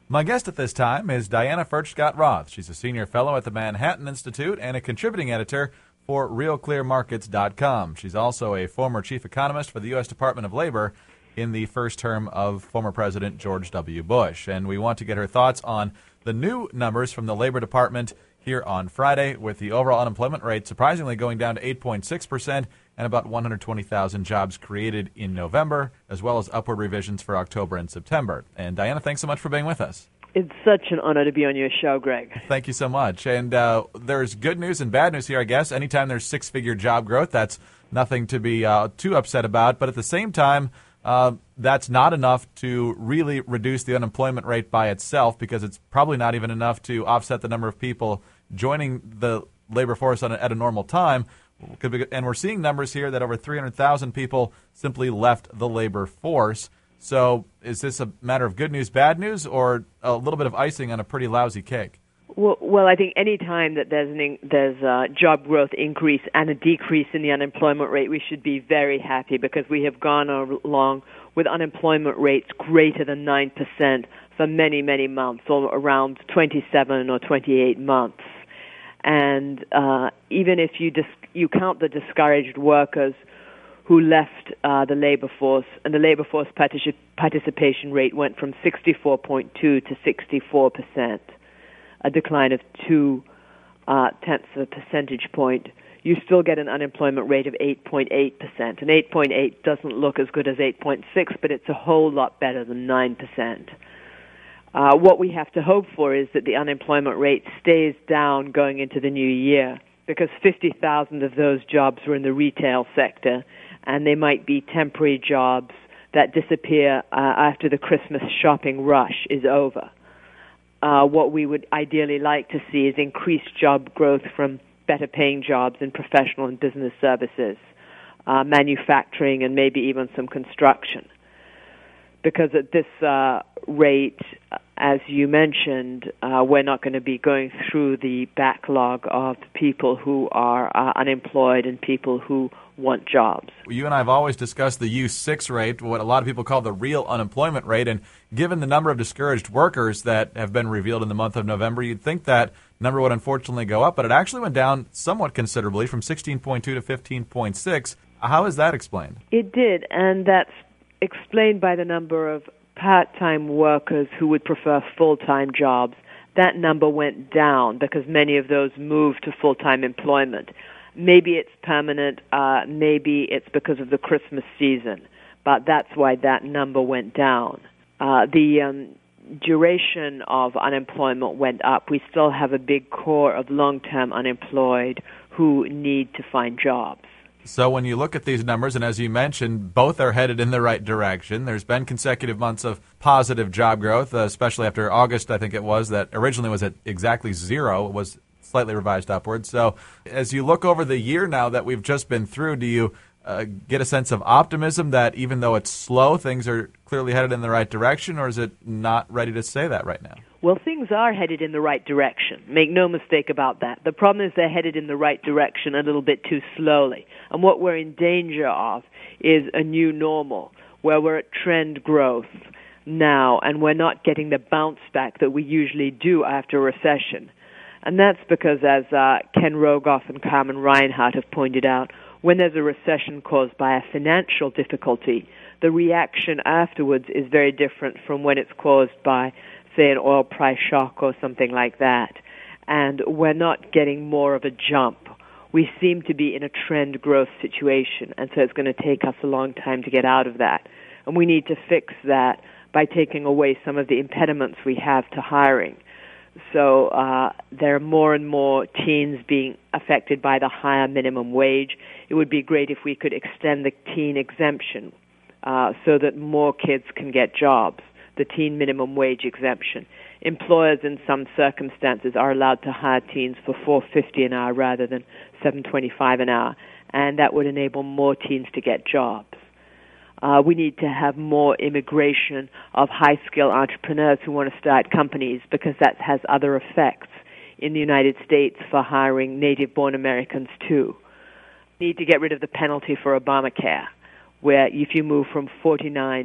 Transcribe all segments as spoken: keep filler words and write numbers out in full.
My guest at this time is Diana Furchtgott-Roth. She's a senior fellow at the Manhattan Institute and a contributing editor for real clear markets dot com. She's also a former chief economist for the U S Department of Labor in the first term of former President George W. Bush. And we want to get her thoughts on the new numbers from the Labor Department here on Friday, with the overall unemployment rate surprisingly going down to eight point six percent and about one hundred twenty thousand jobs created in November, as well as upward revisions for October and September. And Diana, thanks so much for being with us. It's such an honor to be on your show, Greg. Thank you so much. And uh, there's good news and bad news here, I guess. Anytime there's six-figure job growth, that's nothing to be uh, too upset about. But at the same time, uh, that's not enough to really reduce the unemployment rate by itself, because it's probably not even enough to offset the number of people joining the labor force on a, at a normal time. And we're seeing numbers here that over three hundred thousand people simply left the labor force. So is this a matter of good news, bad news, or a little bit of icing on a pretty lousy cake? Well, well I think any time that there's an, there's a job growth increase and a decrease in the unemployment rate, we should be very happy, because we have gone along with unemployment rates greater than nine percent for many, many months, or around twenty-seven or twenty-eight months. And uh, even if you dis- you count the discouraged workers who left uh, the labor force, and the labor force particip- participation rate went from sixty-four point two to sixty-four percent, a decline of two uh, tenths of a percentage point, you still get an unemployment rate of eight point eight percent. And eight point eight doesn't look as good as eight point six, but it's a whole lot better than nine percent. Uh, what we have to hope for is that the unemployment rate stays down going into the new year, because fifty thousand of those jobs were in the retail sector, and they might be temporary jobs that disappear uh, after the Christmas shopping rush is over. Uh, what we would ideally like to see is increased job growth from better-paying jobs in professional and business services, uh, manufacturing, and maybe even some construction. Because at this uh, rate, as you mentioned, uh, we're not going to be going through the backlog of people who are uh, unemployed and people who want jobs. You and I have always discussed the U six rate, what a lot of people call the real unemployment rate, and given the number of discouraged workers that have been revealed in the month of November, you'd think that number would unfortunately go up, but it actually went down somewhat considerably from sixteen point two to fifteen point six. How is that explained? It did, and that's explained by the number of part-time workers who would prefer full-time jobs. That number went down because many of those moved to full-time employment. Maybe it's permanent, uh, maybe it's because of the Christmas season, but that's why that number went down. Uh, the um, duration of unemployment went up. We still have a big core of long-term unemployed who need to find jobs. So when you look at these numbers, and as you mentioned, both are headed in the right direction. There's been consecutive months of positive job growth, uh, especially after August, I think it was, that originally was at exactly zero. It was slightly revised upwards. So as you look over the year now that we've just been through, do you uh, get a sense of optimism that even though it's slow, things are clearly headed in the right direction, or is it not ready to say that right now? Well, things are headed in the right direction. Make no mistake about that. The problem is they're headed in the right direction a little bit too slowly. And what we're in danger of is a new normal, where we're at trend growth now, and we're not getting the bounce back that we usually do after a recession. And that's because, as uh, Ken Rogoff and Carmen Reinhart have pointed out, when there's a recession caused by a financial difficulty, the reaction afterwards is very different from when it's caused by, say, an oil price shock or something like that. And we're not getting more of a jump. We seem to be in a trend growth situation, and so it's going to take us a long time to get out of that. And we need to fix that by taking away some of the impediments we have to hiring. So uh, there are more and more teens being affected by the higher minimum wage. It would be great if we could extend the teen exemption uh, so that more kids can get jobs, the teen minimum wage exemption. Employers in some circumstances are allowed to hire teens for four dollars and fifty cents an hour rather than seven dollars and twenty-five cents an hour, and that would enable more teens to get jobs. Uh, we need to have more immigration of high-skilled entrepreneurs who want to start companies, because that has other effects in the United States for hiring native-born Americans, too. We need to get rid of the penalty for Obamacare, where if you move from forty-nine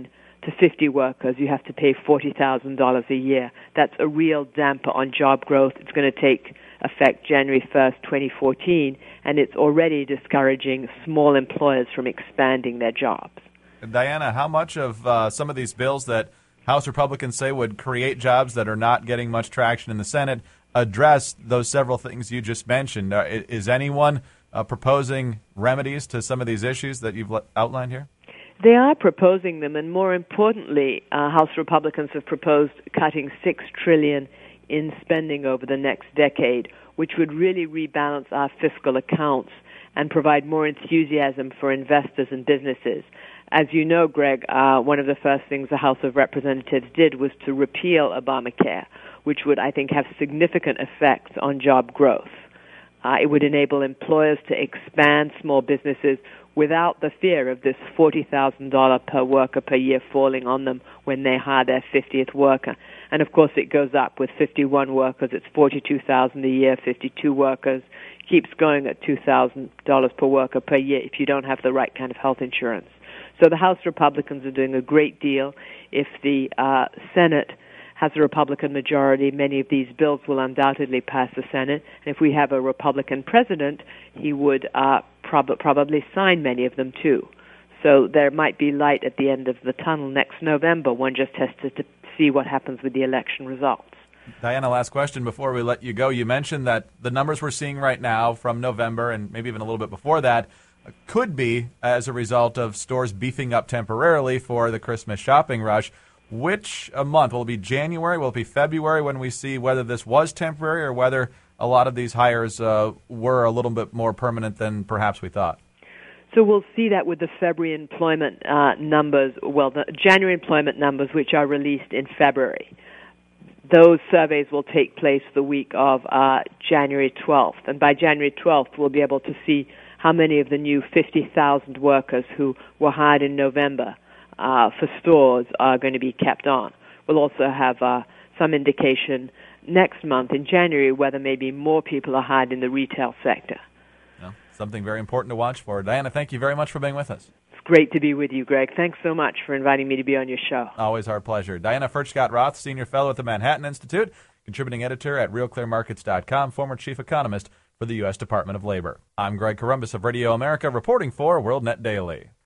to fifty workers, you have to pay forty thousand dollars a year. That's a real damper on job growth. It's going to take effect January first, twenty fourteen, and it's already discouraging small employers from expanding their jobs. Diana, how much of uh, some of these bills that House Republicans say would create jobs that are not getting much traction in the Senate address those several things you just mentioned? Uh, is anyone uh, proposing remedies to some of these issues that you've outlined here? They are proposing them, and more importantly, uh, House Republicans have proposed cutting six trillion dollars in spending over the next decade, which would really rebalance our fiscal accounts and provide more enthusiasm for investors and businesses. As you know, Greg, uh, one of the first things the House of Representatives did was to repeal Obamacare, which would, I think, have significant effects on job growth. Uh, it would enable employers to expand small businesses without the fear of this forty thousand dollars per worker per year falling on them when they hire their fiftieth worker. And, of course, it goes up. With fifty-one workers, it's forty-two thousand dollars a year, fifty-two workers. Keeps going at two thousand dollars per worker per year if you don't have the right kind of health insurance. So the House Republicans are doing a great deal. If the uh, Senate has a Republican majority, many of these bills will undoubtedly pass the Senate. And if we have a Republican president, he would uh, prob- probably sign many of them too. So there might be light at the end of the tunnel next November. One just has to, to see what happens with the election results. Diana, last question before we let you go. You mentioned that the numbers we're seeing right now from November and maybe even a little bit before that could be as a result of stores beefing up temporarily for the Christmas shopping rush. Which a month? Will it be January? Will it be February when we see whether this was temporary or whether a lot of these hires uh, were a little bit more permanent than perhaps we thought? So we'll see that with the February employment uh, numbers, well, the January employment numbers, which are released in February. Those surveys will take place the week of uh, January twelfth. And by January twelfth, we'll be able to see how many of the new fifty thousand workers who were hired in November uh, for stores are going to be kept on. We'll also have uh, some indication next month in January whether maybe more people are hired in the retail sector. Well, something very important to watch for. Diana, thank you very much for being with us. It's great to be with you, Greg. Thanks so much for inviting me to be on your show. Always our pleasure. Diana Furchtgott-Roth, Senior Fellow at the Manhattan Institute, contributing editor at real clear markets dot com, former chief economist for the U S Department of Labor. I'm Greg Corombos of Radio America, reporting for WorldNet Daily.